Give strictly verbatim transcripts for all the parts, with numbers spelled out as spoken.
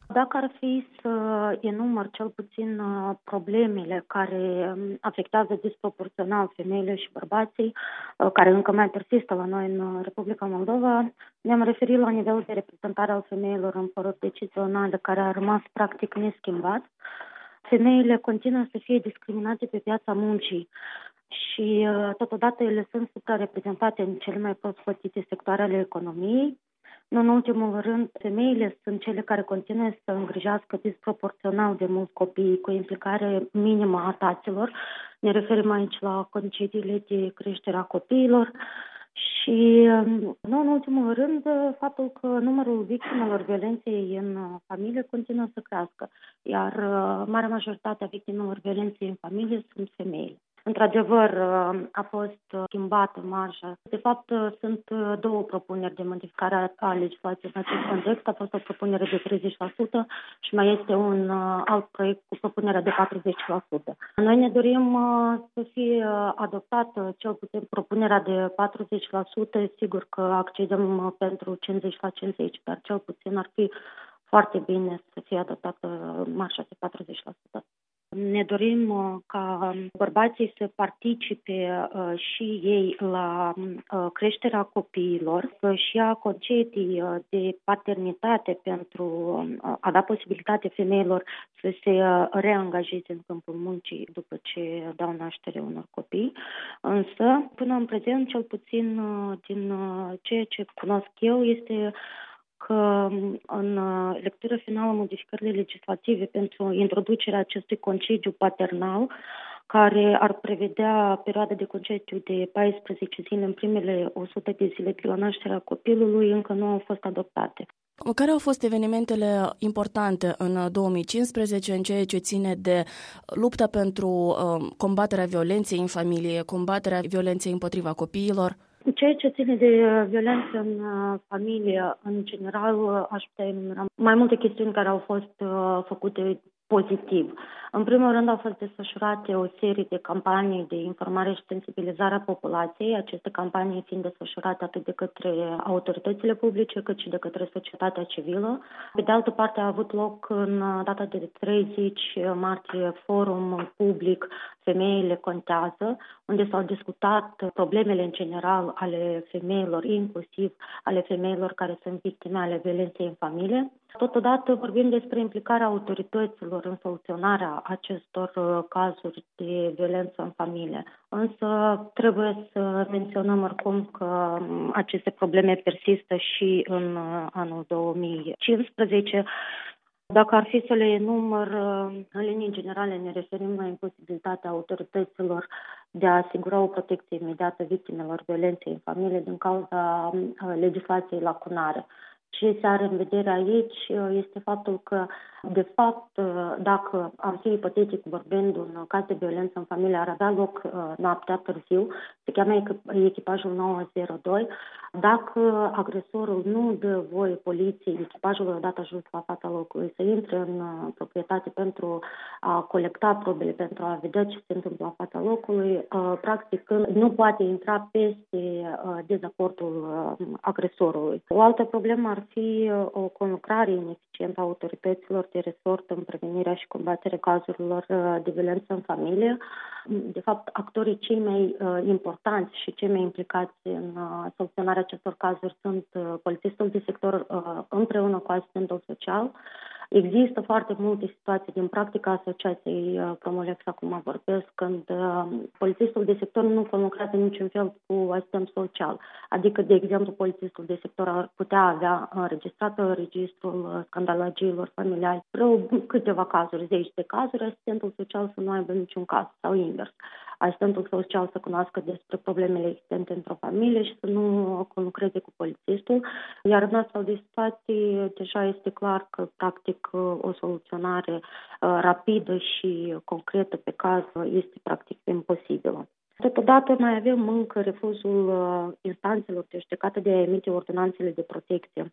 Dacă ar fi să enumăr cel puțin uh, problemele care um, afectează disproporțional femeile și bărbații, uh, care încă mai persistă la noi în uh, Republica Moldova, ne-am referit la nivelul de reprezentare al femeilor în foruri decizionale, care a rămas practic neschimbat. Femeile continuă să fie discriminate pe piața muncii și uh, totodată ele sunt suprareprezentate în cele mai prost plătite sectoare ale economiei. Nu în ultimul rând, femeile sunt cele care continuă să îngrijească disproporțional de mult copii cu implicare minimă a taților. Ne referim aici la concediile de creștere a copiilor și, nu în ultimul rând, faptul că numărul victimelor violenței în familie continuă să crească, iar marea majoritate a victimelor violenței în familie sunt femei. Într-adevăr, a fost schimbată marja. De fapt, sunt două propuneri de modificare a legislației în acest context. A fost o propunere de treizeci la sută și mai este un alt proiect cu propunerea de patruzeci la sută. Noi ne dorim să fie adoptată cel puțin propunerea de patruzeci la sută. Sigur că accedem pentru cincizeci la cincizeci, dar cel puțin ar fi foarte bine să fie adoptată marja de patruzeci la sută. Ne dorim uh, ca bărbații să participe uh, și ei la uh, creșterea copiilor, să-și ia concedii uh, de paternitate pentru uh, a da posibilitate femeilor să se uh, reangajeze în câmpul muncii după ce dau naștere unor copii. Însă, până în prezent, cel puțin uh, din uh, ceea ce cunosc eu, este că în lectură finală modificările legislative pentru introducerea acestui concediu paternal, care ar prevedea perioada de concediu de paisprezece zile în primele o sută de zile de la nașterea copilului, încă nu au fost adoptate. Care au fost evenimentele importante în două mii cincisprezece în ceea ce ține de lupta pentru uh, combaterea violenței în familie, combaterea violenței împotriva copiilor? Ceea ce ține de violență în familie, în general, aș putea enumera mai multe chestiuni care au fost făcute pozitiv. În primul rând, au fost desfășurate o serie de campanii de informare și sensibilizare a populației, aceste campanii fiind desfășurate atât de către autoritățile publice, cât și de către societatea civilă. Pe de altă parte, a avut loc în data de treizeci martie forum public Femeile contează, unde s-au discutat problemele în general ale femeilor, inclusiv ale femeilor care sunt victime ale violenței în familie. Totodată vorbim despre implicarea autorităților în soluționarea acestor cazuri de violență în familie. Însă trebuie să menționăm oricum că aceste probleme persistă și în anul două mii cincisprezece. Dacă ar fi să le enumăr, în linii generale ne referim la imposibilitatea autorităților de a asigura o protecție imediată victimelor violenței în familie din cauza legislației lacunare. Ce se are în vedere aici este faptul că, de fapt, dacă am fi ipotetic vorbind un caz de violență în familie, ar avea loc noaptea târziu, se cheamă echipajul nouă zero doi, dacă agresorul nu dă voie poliției, echipajul odată ajuns la fața locului, să intre în proprietate pentru a colecta probele, pentru a vedea ce se întâmplă la fața locului, practic nu poate intra peste dezacordul agresorului. O altă problemă ar fi o conlucrare ineficientă a autorităților de resort în prevenirea și combaterea cazurilor de violență în familie. De fapt, actorii cei mai importanți și cei mai implicați în soluționarea acestor cazuri sunt polițistul de sector împreună cu asistentul social. Există foarte multe situații din practica asociației Promolex, acum vorbesc, când polițistul de sector nu conlucrează niciun fel cu asistent social. Adică, de exemplu, polițistul de sector ar putea avea înregistrat registrul scandalagiilor familiali. Vreau câteva cazuri, zeci de cazuri, asistentul social să nu aibă niciun caz sau invers. Asistentul social să cunoască despre problemele existente într-o familie și să nu conlucreze cu polițistul. Iar în astfel de situații deja este clar că, practic, o soluționare rapidă și concretă pe caz este practic imposibilă. Totodată mai avem încă refuzul instanțelor de judecată de a emite ordonanțele de protecție.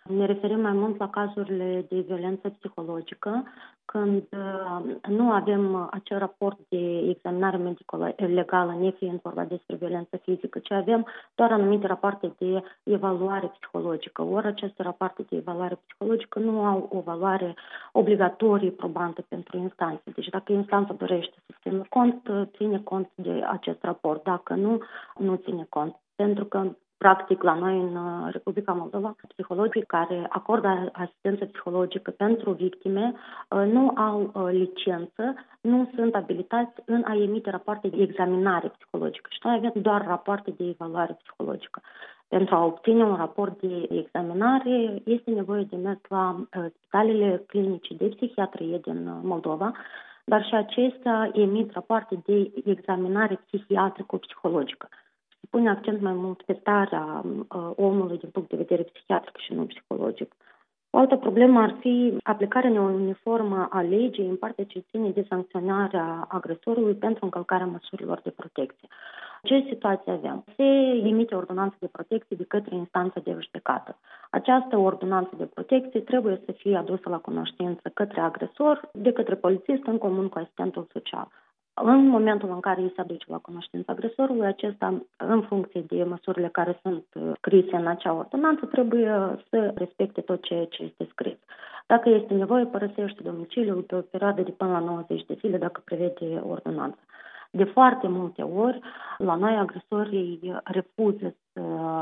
Ne referim mai mult la cazurile de violență psihologică, când nu avem acel raport de examinare medico-legală, nefiind vorba despre violență fizică, ci avem doar anumite rapoarte de evaluare psihologică. Ori aceste rapoarte de evaluare psihologică nu au o valoare obligatorie probantă pentru instanță. Deci dacă instanța dorește să țină cont, ține cont de acest raport. Dacă nu, nu ține cont. Pentru că practic, la noi în Republica Moldova, psihologii care acordă asistență psihologică pentru victime nu au licență, nu sunt abilitați în a emite rapoarte de examinare psihologică. Și noi avem doar rapoarte de evaluare psihologică. Pentru a obține un raport de examinare, este nevoie de mers la spitalele clinice de psihiatrie din Moldova, dar și acestea emit rapoarte de examinare psihiatrico-psihologică. Pune accent mai mult pe starea uh, omului din punct de vedere psihiatric și nu psihologic. O altă problemă ar fi aplicarea neuniformă a legii în partea ce ține de sancționarea agresorului pentru încălcarea măsurilor de protecție. Ce situație avem? Se emite ordonanță de protecție de către instanța de judecată. Această ordonanță de protecție trebuie să fie adusă la cunoștință către agresor, de către polițist în comun cu asistentul social. În momentul în care îi se aduce la cunoștință agresorului, acesta, în funcție de măsurile care sunt scrise în acea ordonanță, trebuie să respecte tot ceea ce este scris. Dacă este nevoie, părăsește domiciliul pe o perioadă de până la nouăzeci de zile, dacă prevede ordonanța. De foarte multe ori, la noi agresorii refuză să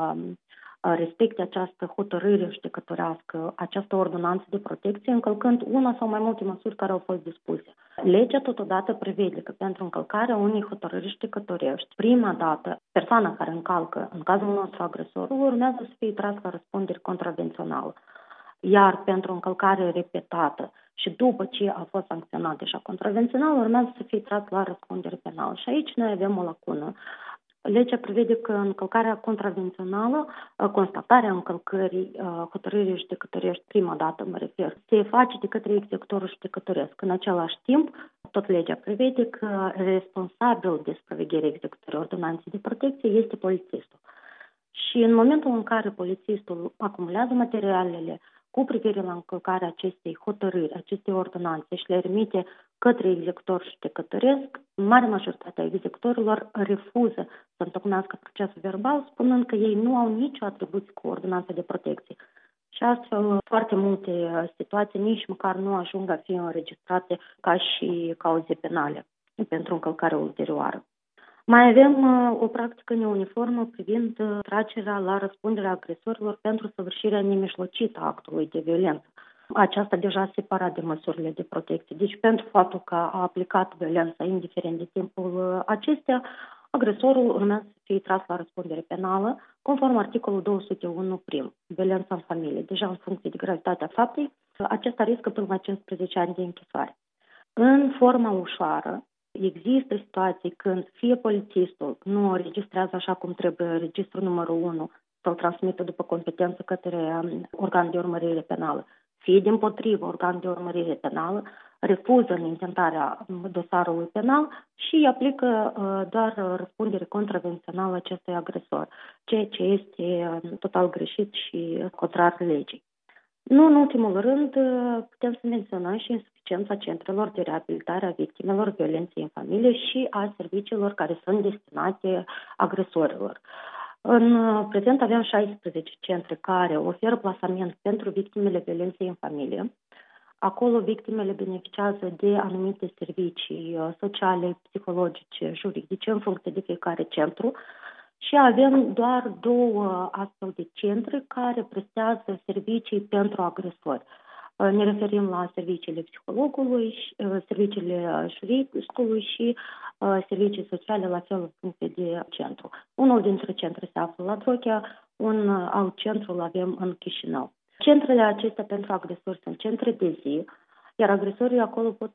respecte această hotărâre judecătorească, această ordonanță de protecție, încălcând una sau mai multe măsuri care au fost dispuse. Legea totodată prevede că pentru încălcarea unei hotărâri judecătorești, prima dată, persoana care încalcă, în cazul nostru agresorul, urmează să fie tras la răspundere contravențională. Iar pentru încălcare repetată și după ce a fost sancționat deja contravențional, urmează să fie tras la răspundere penală. Și aici noi avem o lacună. Legea prevede că încălcarea contravențională, constatarea încălcării hotărârii judecătorești, prima dată mă refer, se face de către executorul judecătoresc. În același timp, tot legea prevede că responsabil de supraveghere executării ordonanței de protecție este polițistul. Și în momentul în care polițistul acumulează materialele cu privire la încălcarea acestei hotărâri, acestei ordonanțe și le remite către executor judecătoresc, marea majoritate a executorilor refuză să întocmească procesul verbal, spunând că ei nu au nicio atribuție cu ordonanța de protecție. Și astfel, foarte multe situații nici măcar nu ajung a fi înregistrate ca și cauze penale pentru încălcare ulterioară. Mai avem uh, o practică neuniformă privind uh, tragerea la răspunderea agresorilor pentru săvârșirea nemijlocită a actului de violență. Aceasta deja separat de măsurile de protecție. Deci pentru faptul că a aplicat violența indiferent de timpul uh, acestea, agresorul urmează să fie tras la răspundere penală, conform articolul două sute unu prim, violența în familie. Deja în funcție de gravitatea faptei, acesta riscă până la cincisprezece ani de închisoare. În forma ușoară, există situații când fie polițistul nu înregistrează așa cum trebuie registrul numărul unu să-l transmită după competență către organ de urmărire penală, fie dimpotrivă organ de urmărire penală refuză în intentarea dosarului penal și îi aplică uh, doar răspundere contravențională acestui agresor, ceea ce este uh, total greșit și contrar legii. Nu în ultimul rând, putem să menționăm și insuficiența centrelor de reabilitare a victimelor violenței în familie și a serviciilor care sunt destinate agresorilor. În prezent avem șaisprezece centre care oferă plasament pentru victimele violenței în familie. Acolo victimele beneficiază de anumite servicii sociale, psihologice, juridice, în funcție de fiecare centru. Și avem doar două astfel de centre care prestează servicii pentru agresori. Ne referim la serviciile psihologului, serviciile juridicului și servicii sociale la fel în funcție de centru. Unul dintre centre se află la Trochea, un alt centru îl avem în Chișinău. Centrele acestea pentru agresori sunt centre de zi, iar agresorii acolo pot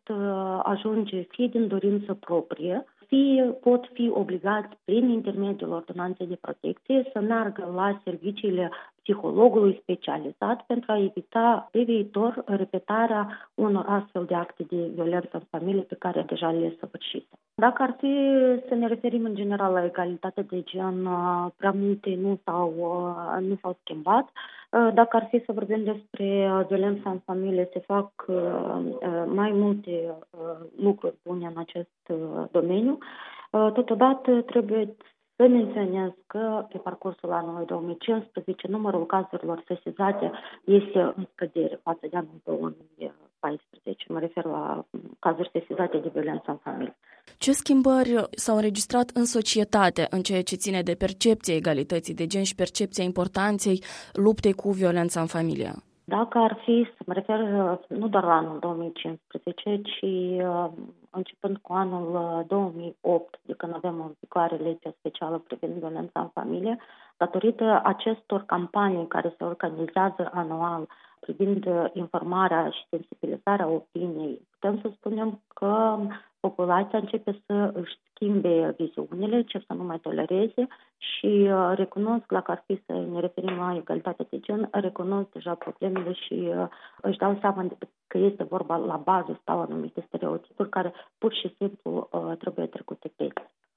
ajunge fie din dorință proprie, fie pot fi obligați prin intermediul ordonanței de protecție să meargă la serviciile psihologului specializat pentru a evita pe viitor repetarea unor astfel de acte de violență în familie pe care deja le-a săvârșit. Dacă ar fi să ne referim în general la egalitate de gen, prea multe nu s-au, nu s-au schimbat. Dacă ar fi să vorbim despre violența în familie, se fac mai multe lucruri bune în acest domeniu. Totodată trebuie să menționez că pe parcursul anului două mii cincisprezece numărul cazurilor sesizate este în scădere față de anul două mii paisprezece. Mă refer la cazuri sesizate de violență în familie. Ce schimbări s-au înregistrat în societate în ceea ce ține de percepția egalității de gen și percepția importanței luptei cu violența în familie? Dacă ar fi să mă refer nu doar la anul două mii cincisprezece, ci începând cu anul două mii opt, de când avem în vigoare legea specială privind violența în familie, datorită acestor campanii care se organizează anual privind informarea și sensibilizarea opiniei, putem să spunem că populația începe să își schimbe viziunile, încep să nu mai tolereze și recunosc, la că ar fi să ne referim la egalitatea de gen, recunosc deja problemele și își dau seama că este vorba la bază, stau anumite stereotipuri care pur și simplu trebuie trecute pe ele.